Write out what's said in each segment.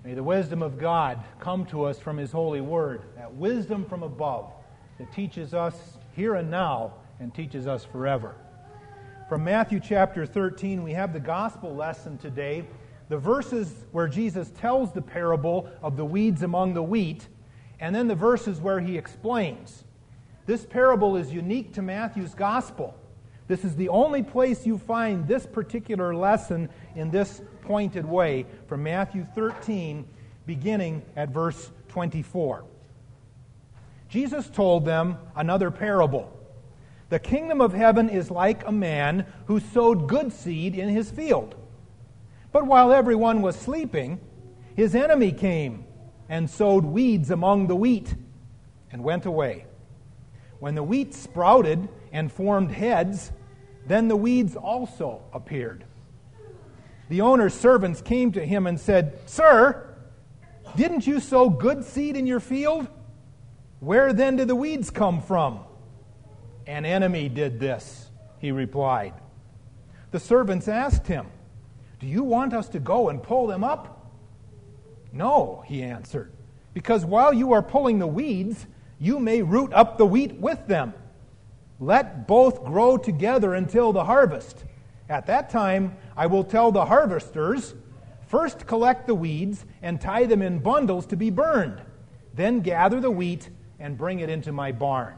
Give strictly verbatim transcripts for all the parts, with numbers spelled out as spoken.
May the wisdom of God come to us from His holy word, that wisdom from above that teaches us here and now and teaches us forever. From Matthew chapter thirteen, we have the gospel lesson today, the verses where Jesus tells the parable of the weeds among the wheat, and then the verses where He explains. This parable is unique to Matthew's gospel. This is the only place you find this particular lesson in this pointed way, from Matthew thirteen, beginning at verse twenty-four. Jesus told them another parable. The kingdom of heaven is like a man who sowed good seed in his field. But while everyone was sleeping, his enemy came and sowed weeds among the wheat and went away. When the wheat sprouted and formed heads, then the weeds also appeared. The owner's servants came to him and said, "Sir, didn't you sow good seed in your field? Where then did the weeds come from?" "An enemy did this," he replied. The servants asked him, "Do you want us to go and pull them up?" "No," he answered, "because while you are pulling the weeds, you may root up the wheat with them. Let both grow together until the harvest. At that time, I will tell the harvesters, first collect the weeds and tie them in bundles to be burned. Then gather the wheat and bring it into my barn."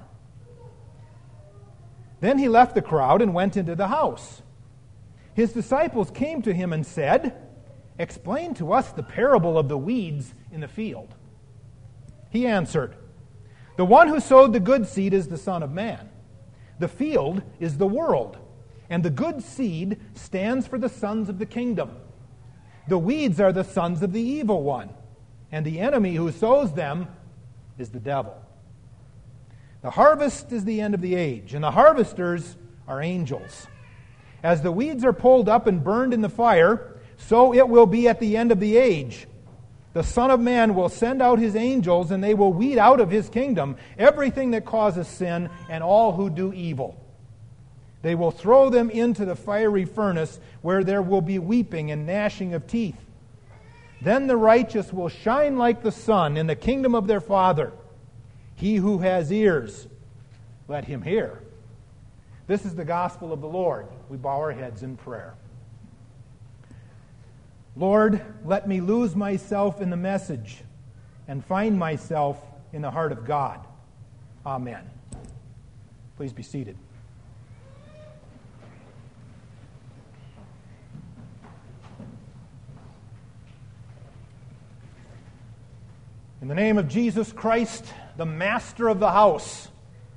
Then he left the crowd and went into the house. His disciples came to him and said, "Explain to us the parable of the weeds in the field." He answered, "The one who sowed the good seed is the Son of Man. The field is the world, and the good seed stands for the sons of the kingdom. The weeds are the sons of the evil one, and the enemy who sows them is the devil. The harvest is the end of the age, and the harvesters are angels. As the weeds are pulled up and burned in the fire, so it will be at the end of the age. The Son of Man will send out His angels, and they will weed out of His kingdom everything that causes sin and all who do evil. They will throw them into the fiery furnace, where there will be weeping and gnashing of teeth. Then the righteous will shine like the sun in the kingdom of their Father. He who has ears, let him hear." This is the gospel of the Lord. We bow our heads in prayer. Lord, let me lose myself in the message and find myself in the heart of God. Amen. Please be seated. In the name of Jesus Christ, the master of the house,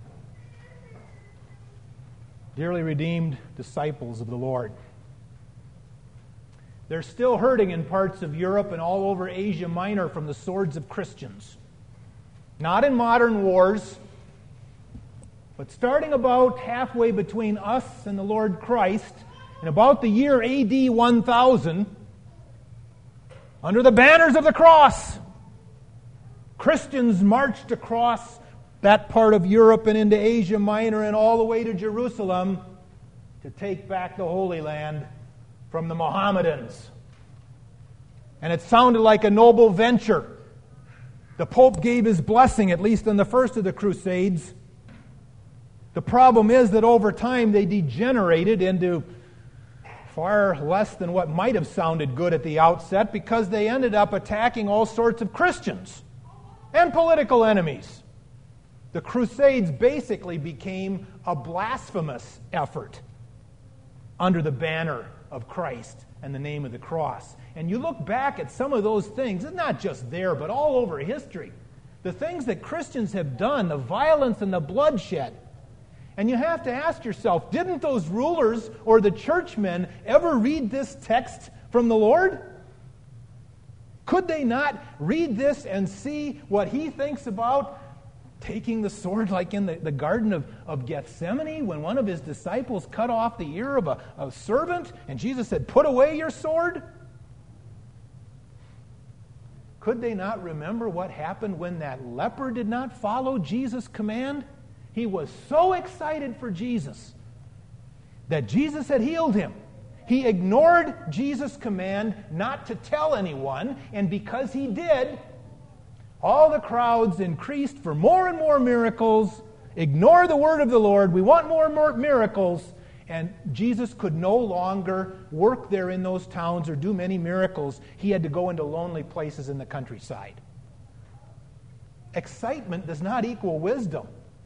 dearly redeemed disciples of the Lord, they're still hurting in parts of Europe and all over Asia Minor from the swords of Christians. Not in modern wars, but starting about halfway between us and the Lord Christ, in about the year A D one thousand, under the banners of the cross, Christians marched across that part of Europe and into Asia Minor and all the way to Jerusalem to take back the Holy Land from the Mohammedans. And it sounded like a noble venture. The Pope gave his blessing, at least on the first of the Crusades. The problem is that over time they degenerated into far less than what might have sounded good at the outset, because they ended up attacking all sorts of Christians and political enemies. The Crusades basically became a blasphemous effort under the banner of Christ and the name of the cross. And you look back at some of those things, it's not just there, but all over history. The things that Christians have done, the violence and the bloodshed. And you have to ask yourself, didn't those rulers or the churchmen ever read this text from the Lord? Could they not read this and see what He thinks about taking the sword, like in the, the Garden of, of Gethsemane, when one of His disciples cut off the ear of a, a servant, and Jesus said, "Put away your sword"? Could they not remember what happened when that leper did not follow Jesus' command? He was so excited for Jesus that Jesus had healed him. He ignored Jesus' command not to tell anyone, and because he did, all the crowds increased for more and more miracles. Ignore the word of the Lord. We want more and more miracles. And Jesus could no longer work there in those towns or do many miracles. He had to go into lonely places in the countryside. Excitement does not equal wisdom.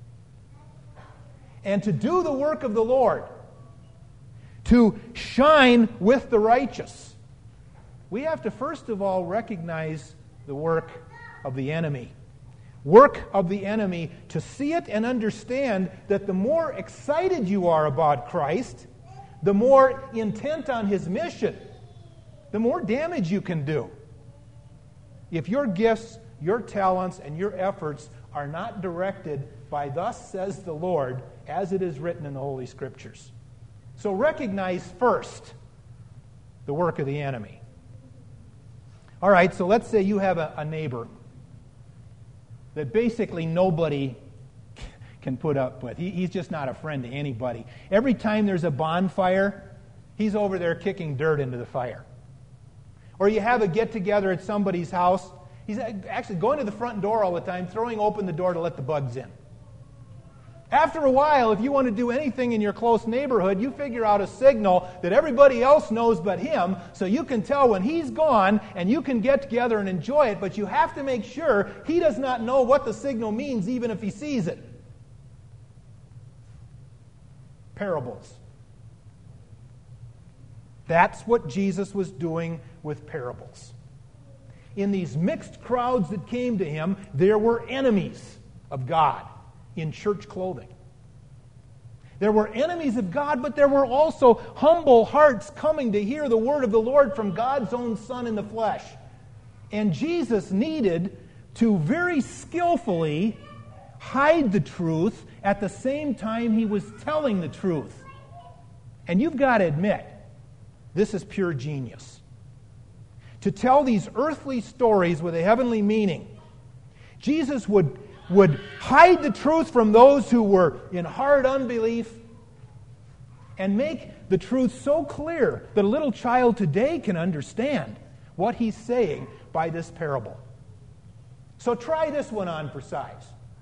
And to do the work of the Lord, to shine with the righteous, we have to first of all recognize the work of the enemy. Work of the enemy, to see it and understand that the more excited you are about Christ, the more intent on his mission, the more damage you can do. If your gifts, your talents, and your efforts are not directed by "Thus says the Lord," as it is written in the Holy Scriptures. So recognize first the work of the enemy. All right, so let's say you have a, a neighbor that basically nobody can put up with. He, he's just not a friend to anybody. Every time there's a bonfire, he's over there kicking dirt into the fire. Or you have a get-together at somebody's house, he's actually going to the front door all the time, throwing open the door to let the bugs in. After a while, if you want to do anything in your close neighborhood, you figure out a signal that everybody else knows but him, so you can tell when he's gone, and you can get together and enjoy it, but you have to make sure he does not know what the signal means, even if he sees it. Parables. That's what Jesus was doing with parables. In these mixed crowds that came to him, there were enemies of God in church clothing. There were enemies of God, but there were also humble hearts coming to hear the word of the Lord from God's own Son in the flesh. And Jesus needed to very skillfully hide the truth at the same time he was telling the truth. And you've got to admit, this is pure genius. To tell these earthly stories with a heavenly meaning, Jesus would would hide the truth from those who were in hard unbelief and make the truth so clear that a little child today can understand what he's saying by this parable. So try this one on for size.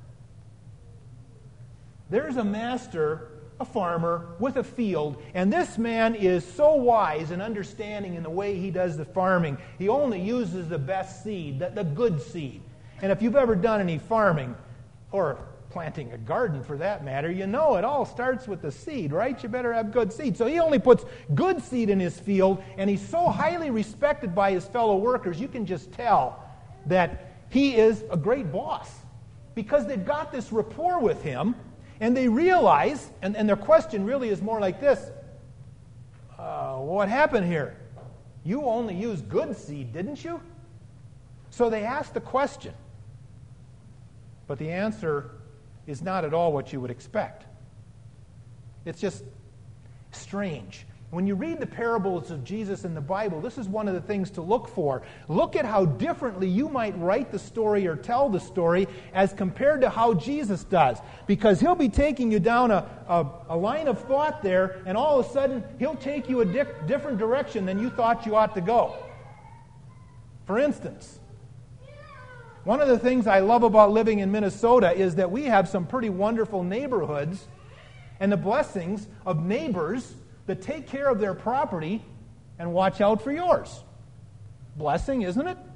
There's a master, a farmer, with a field, and this man is so wise and understanding in the way he does the farming. He only uses the best seed, the, the good seed. And if you've ever done any farming, or planting a garden for that matter, you know it all starts with the seed, right? You better have good seed. So he only puts good seed in his field, and he's so highly respected by his fellow workers, you can just tell that he is a great boss, because they've got this rapport with him, and they realize, and, and their question really is more like this, uh, what happened here? You only used good seed, didn't you? So they ask the question, but the answer is not at all what you would expect. It's just strange. When you read the parables of Jesus in the Bible, this is one of the things to look for. Look at how differently you might write the story or tell the story as compared to how Jesus does. Because he'll be taking you down a, a, a line of thought there, and all of a sudden he'll take you a di- different direction than you thought you ought to go. For instance, one of the things I love about living in Minnesota is that we have some pretty wonderful neighborhoods and the blessings of neighbors that take care of their property and watch out for yours. Blessing, isn't it?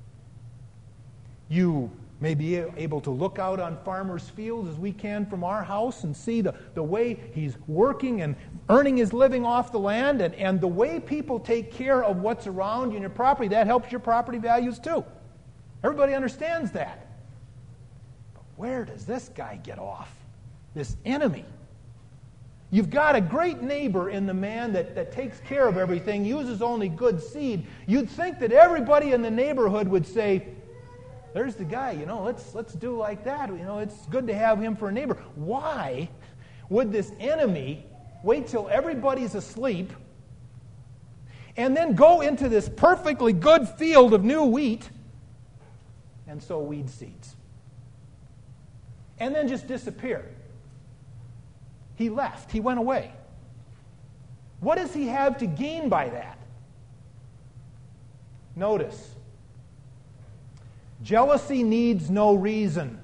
You may be able to look out on farmers' fields as we can from our house and see the, the way he's working and earning his living off the land, and, and the way people take care of what's around you and your property. That helps your property values too. Everybody understands that. But where does this guy get off? This enemy. You've got a great neighbor in the man that, that takes care of everything, uses only good seed. You'd think that everybody in the neighborhood would say, there's the guy, you know, let's let's do like that. You know, it's good to have him for a neighbor. Why would this enemy wait till everybody's asleep and then go into this perfectly good field of new wheat and sow weed seeds? And then just disappear. He left. He went away. What does he have to gain by that? Notice, jealousy needs no reason.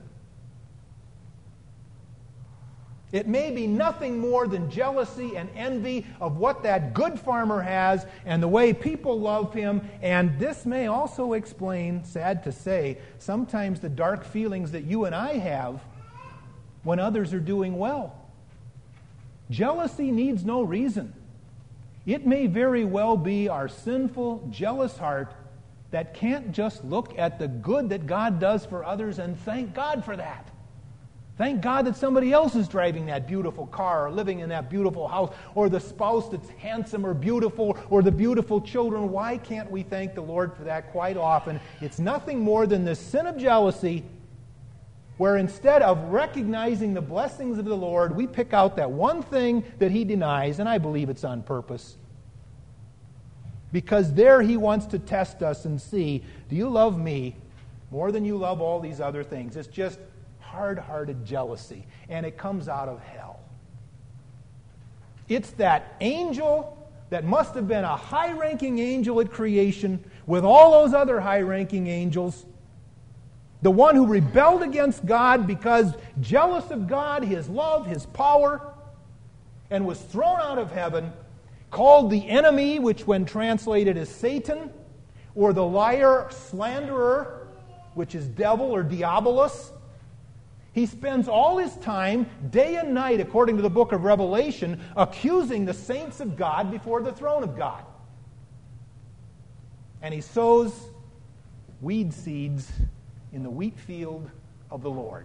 It may be nothing more than jealousy and envy of what that good farmer has and the way people love him. And this may also explain, sad to say, sometimes the dark feelings that you and I have when others are doing well. Jealousy needs no reason. It may very well be our sinful, jealous heart that can't just look at the good that God does for others and thank God for that. Thank God that somebody else is driving that beautiful car or living in that beautiful house, or the spouse that's handsome or beautiful, or the beautiful children. Why can't we thank the Lord for that quite often? It's nothing more than the sin of jealousy, where instead of recognizing the blessings of the Lord, we pick out that one thing that he denies, and I believe it's on purpose. Because there he wants to test us and see, do you love me more than you love all these other things? It's just hard-hearted jealousy, and it comes out of hell. It's that angel that must have been a high-ranking angel at creation with all those other high-ranking angels, the one who rebelled against God because jealous of God, his love, his power, and was thrown out of heaven, called the enemy, which when translated is Satan, or the liar, slanderer, which is devil or diabolus. He spends all his time, day and night, according to the book of Revelation, accusing the saints of God before the throne of God. And he sows weed seeds in the wheat field of the Lord.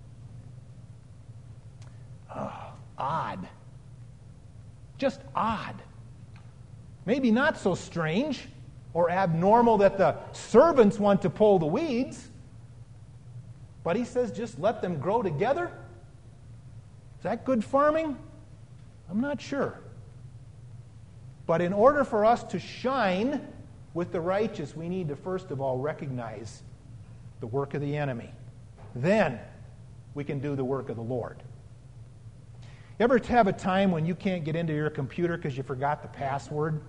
Oh, odd. Just odd. Maybe not so strange or abnormal that the servants want to pull the weeds. But he says, just let them grow together? Is that good farming? I'm not sure. But in order for us to shine with the righteous, we need to first of all recognize the work of the enemy. Then we can do the work of the Lord. You ever have a time when you can't get into your computer because you forgot the password?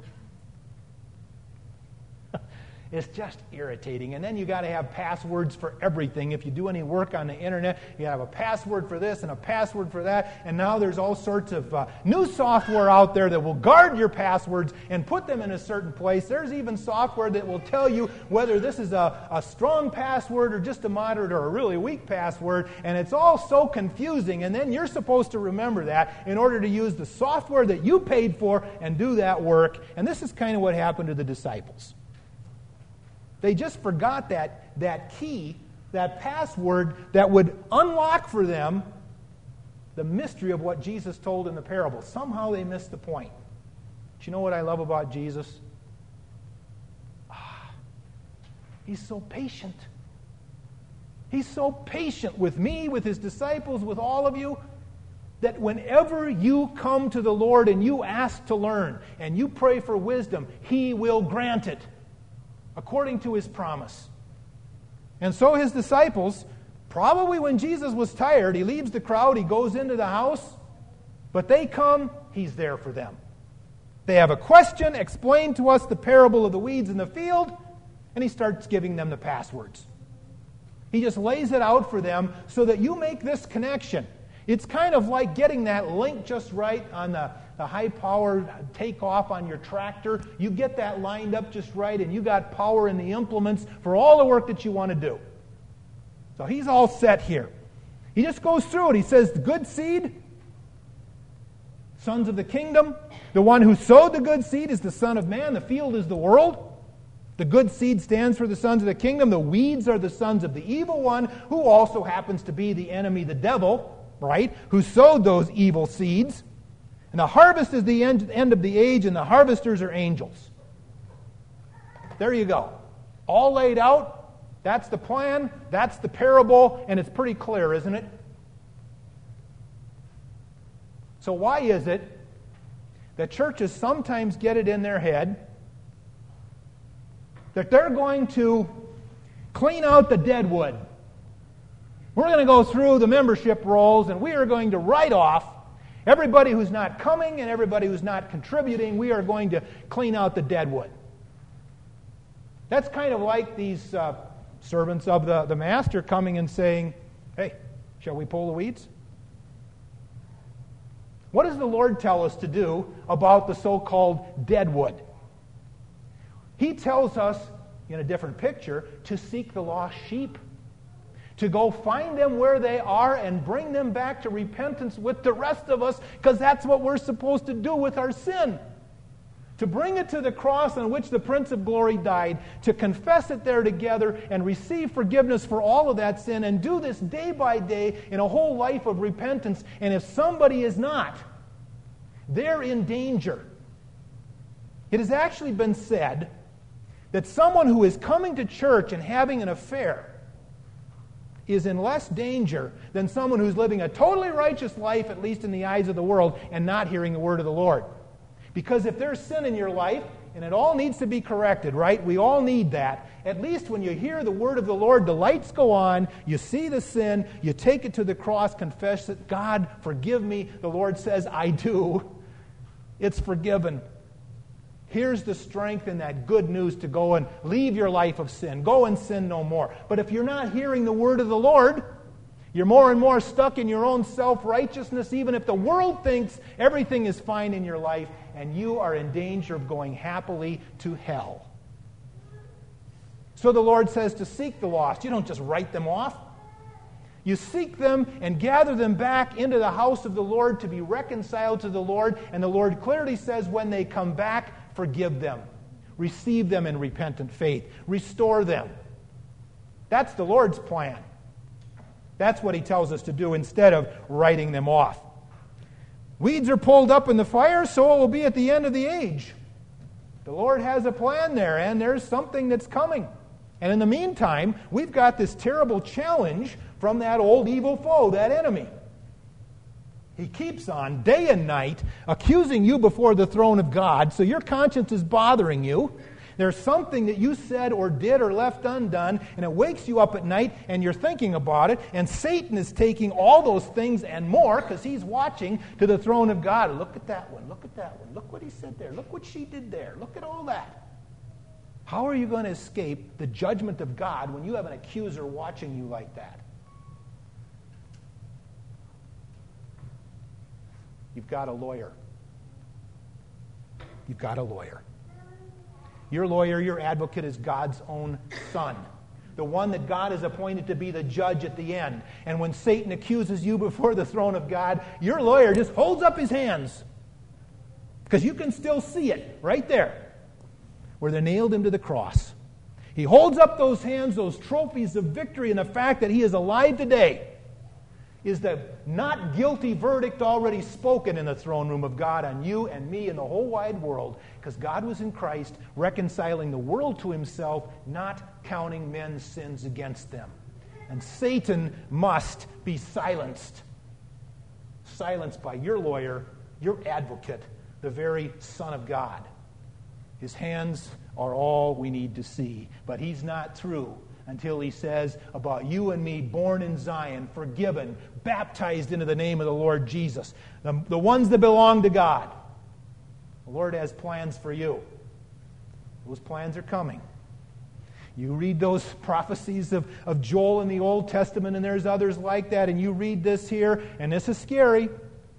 It's just irritating. And then you got to have passwords for everything. If you do any work on the internet, you have a password for this and a password for that. And now there's all sorts of uh, new software out there that will guard your passwords and put them in a certain place. There's even software that will tell you whether this is a, a strong password or just a moderate or a really weak password. And it's all so confusing. And then you're supposed to remember that in order to use the software that you paid for and do that work. And this is kind of what happened to the disciples. They just forgot that, that key, that password that would unlock for them the mystery of what Jesus told in the parable. Somehow they missed the point. Do you know what I love about Jesus? Ah, he's so patient. He's so patient with me, with his disciples, with all of you, that whenever you come to the Lord and you ask to learn and you pray for wisdom, he will grant it, according to his promise. And so his disciples, probably when Jesus was tired, he leaves the crowd, he goes into the house, but they come, he's there for them. They have a question, explain to us the parable of the weeds in the field, and he starts giving them the passwords. He just lays it out for them so that you make this connection. It's kind of like getting that link just right on the the high-powered takeoff on your tractor. You get that lined up just right, and you got power in the implements for all the work that you want to do. So he's all set here. He just goes through it. He says, the good seed, sons of the kingdom. The one who sowed the good seed is the Son of Man. The field is the world. The good seed stands for the sons of the kingdom. The weeds are the sons of the evil one, who also happens to be the enemy, the devil, right? Who sowed those evil seeds. And the harvest is the end, end of the age, and the harvesters are angels. There you go. All laid out. That's the plan. That's the parable. And it's pretty clear, isn't it? So why is it that churches sometimes get it in their head that they're going to clean out the dead wood? We're going to go through the membership rolls, and we are going to write off Everybody who's not coming and everybody who's not contributing, we are going to clean out the dead wood. That's kind of like these uh, servants of the, the master coming and saying, hey, shall we pull the weeds? What does the Lord tell us to do about the so-called dead wood? He tells us, in a different picture, to seek the lost sheep, to go find them where they are and bring them back to repentance with the rest of us, because that's what we're supposed to do with our sin. To bring it to the cross on which the Prince of Glory died, to confess it there together and receive forgiveness for all of that sin, and do this day by day in a whole life of repentance. And if somebody is not, they're in danger. It has actually been said that someone who is coming to church and having an affair is in less danger than someone who's living a totally righteous life, at least in the eyes of the world, and not hearing the word of the Lord. Because if there's sin in your life, and it all needs to be corrected, right? We all need that. At least when you hear the word of the Lord, the lights go on, you see the sin, you take it to the cross, confess it, God, forgive me. The Lord says, I do. It's forgiven. Here's the strength in that good news to go and leave your life of sin. Go and sin no more. But if you're not hearing the word of the Lord, you're more and more stuck in your own self-righteousness, even if the world thinks everything is fine in your life, and you are in danger of going happily to hell. So the Lord says to seek the lost. You don't just write them off. You seek them and gather them back into the house of the Lord to be reconciled to the Lord. And the Lord clearly says when they come back, forgive them. Receive them in repentant faith. Restore them. That's the Lord's plan. That's what He tells us to do instead of writing them off. Weeds are pulled up in the fire, so it will be at the end of the age. The Lord has a plan there, and there's something that's coming. And in the meantime, we've got this terrible challenge from that old evil foe, that enemy. He keeps on, day and night, accusing you before the throne of God, so your conscience is bothering you. There's something that you said or did or left undone, and it wakes you up at night, and you're thinking about it, and Satan is taking all those things and more, because he's watching to the throne of God. Look at that one, look at that one, look what he said there, look what she did there, look at all that. How are you going to escape the judgment of God when you have an accuser watching you like that? You've got a lawyer. You've got a lawyer. Your lawyer, your advocate is God's own Son, the one that God has appointed to be the judge at the end. And when Satan accuses you before the throne of God, your lawyer just holds up his hands, because you can still see it right there where they nailed him to the cross. He holds up those hands, those trophies of victory, and the fact that he is alive today is the not guilty verdict already spoken in the throne room of God on you and me and the whole wide world, because God was in Christ reconciling the world to Himself, not counting men's sins against them. And Satan must be silenced. Silenced by your lawyer, your advocate, the very Son of God. His hands are all we need to see, but He's not through until He says about you and me, born in Zion, forgiven, baptized into the name of the Lord Jesus, the, the ones that belong to God. The Lord has plans for you. Those plans are coming. You read those prophecies of, of Joel in the Old Testament, and there's others like that, and you read this here, and this is scary.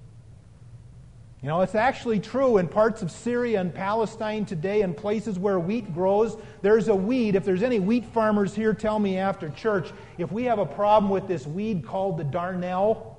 You know, it's actually true in parts of Syria and Palestine today, in places where wheat grows. There's a weed. If there's any wheat farmers here, tell me after church. If we have a problem with this weed called the darnel,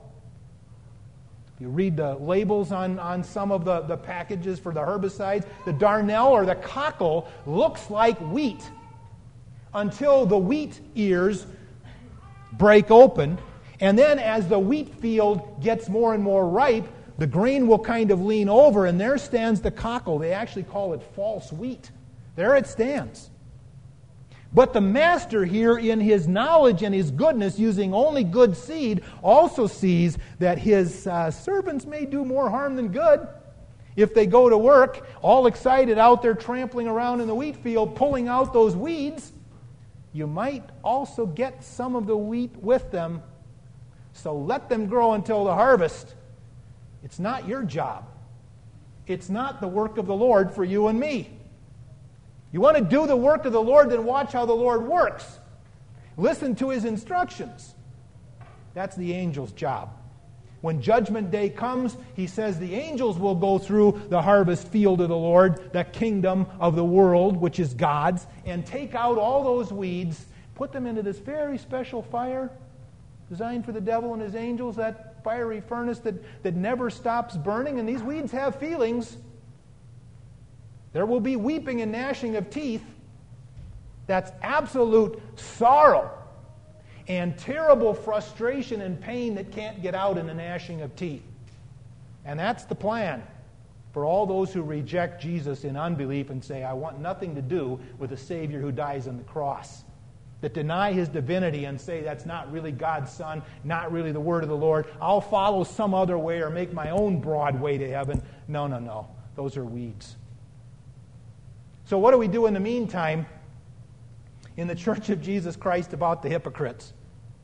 you read the labels on, on some of the, the packages for the herbicides, the darnel or the cockle looks like wheat until the wheat ears break open. And then as the wheat field gets more and more ripe, the grain will kind of lean over, and there stands the cockle. They actually call it false wheat. There it stands. But the master here, in his knowledge and his goodness, using only good seed, also sees that his uh, servants may do more harm than good. If they go to work, all excited out there trampling around in the wheat field, pulling out those weeds, you might also get some of the wheat with them. So let them grow until the harvest. It's not your job. It's not the work of the Lord for you and me. You want to do the work of the Lord, then watch how the Lord works. Listen to His instructions. That's the angel's job. When Judgment Day comes, He says the angels will go through the harvest field of the Lord, the kingdom of the world, which is God's, and take out all those weeds, put them into this very special fire designed for the devil and his angels, that fiery furnace that, that never stops burning. And these weeds have feelings. There will be weeping and gnashing of teeth. That's absolute sorrow and terrible frustration and pain that can't get out in the gnashing of teeth. And that's the plan for all those who reject Jesus in unbelief and say, I want nothing to do with a Savior who dies on the cross. That deny His divinity and say that's not really God's Son, not really the Word of the Lord. I'll follow some other way or make my own broad way to heaven. No, no, no. Those are weeds. So what do we do in the meantime in the Church of Jesus Christ about the hypocrites?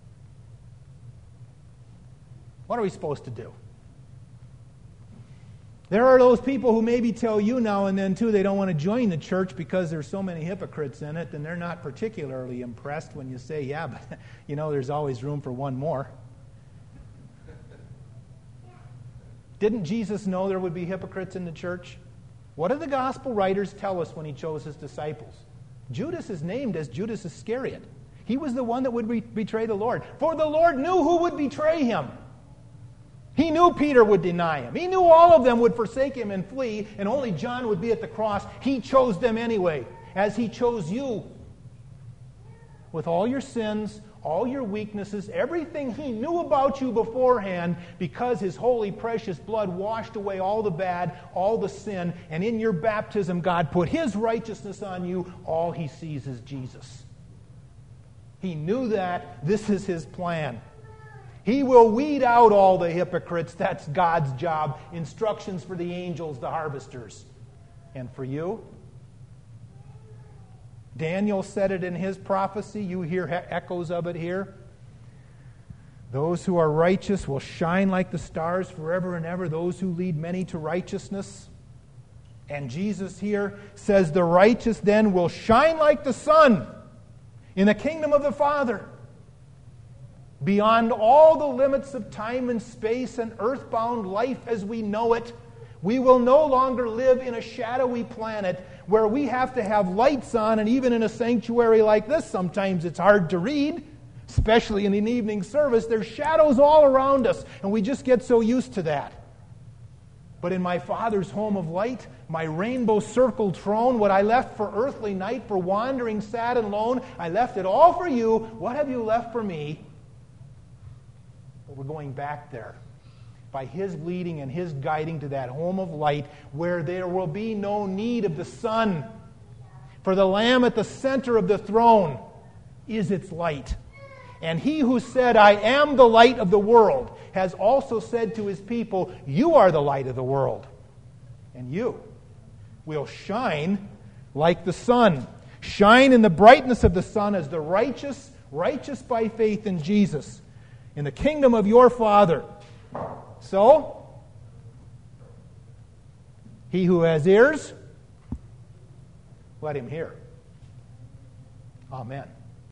What are we supposed to do? There are those people who maybe tell you now and then, too, they don't want to join the church because there's so many hypocrites in it, and they're not particularly impressed when you say, yeah, but, you know, there's always room for one more. Didn't Jesus know there would be hypocrites in the church? What did the gospel writers tell us when He chose His disciples? Judas is named as Judas Iscariot. He was the one that would re- betray the Lord. For the Lord knew who would betray Him. He knew Peter would deny Him. He knew all of them would forsake Him and flee, and only John would be at the cross. He chose them anyway, as He chose you. With all your sins, all your weaknesses, everything He knew about you beforehand, because His holy, precious blood washed away all the bad, all the sin, and in your baptism, God put His righteousness on you. All He sees is Jesus. He knew that. This is His plan. He will weed out all the hypocrites. That's God's job. Instructions for the angels, the harvesters. And for you? Daniel said it in his prophecy. You hear echoes of it here. Those who are righteous will shine like the stars forever and ever. Those who lead many to righteousness. And Jesus here says the righteous then will shine like the sun in the kingdom of the Father. Beyond all the limits of time and space and earthbound life as we know it, we will no longer live in a shadowy planet where we have to have lights on, and even in a sanctuary like this, sometimes it's hard to read, especially in an evening service. There's shadows all around us, and we just get so used to that. But in my Father's home of light, my rainbow-circled throne, what I left for earthly night, for wandering sad and lone, I left it all for you. What have you left for me? We're going back there by His leading and His guiding to that home of light where there will be no need of the sun. For the Lamb at the center of the throne is its light. And He who said, I am the light of the world, has also said to His people, you are the light of the world. And you will shine like the sun. Shine in the brightness of the sun as the righteous, righteous by faith in Jesus, in the kingdom of your Father. So, he who has ears, let him hear. Amen.